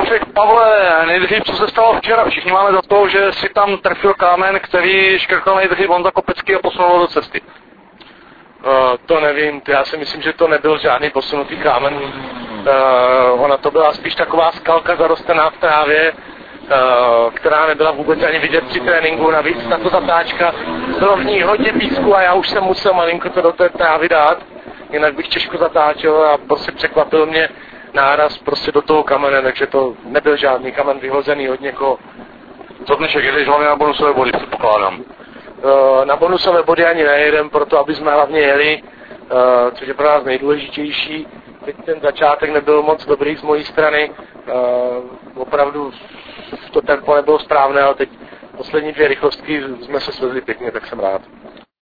Pavlík, Pavle, nejdřív, co se stalo včera? Všichni máme za to, že si tam trefil kámen, který škrkal nejdřív Honza Kopecký a posunul do cesty. To nevím, já si myslím, že to nebyl žádný posunutý kámen. Ona to byla spíš taková skalka zarostená v trávě, která nebyla vůbec ani vidět při tréninku. Navíc tato zatáčka, bylo v ní hodně písku a já už jsem musel malinko to do té trávy dát, jinak bych těžko zatáčel a prostě překvapil mě náraz prostě do toho kamene, takže to nebyl žádný kamen vyhozený od někoho. Co dnešek jedeš hlavně na bonusové body, předpokládám? Na bonusové body ani nejedem, proto aby jsme hlavně jeli, což je pro nás nejdůležitější. Teď ten začátek nebyl moc dobrý z mojí strany, opravdu to tempo nebylo správné, ale teď poslední 2 rychlostky jsme se svezli pěkně, tak jsem rád.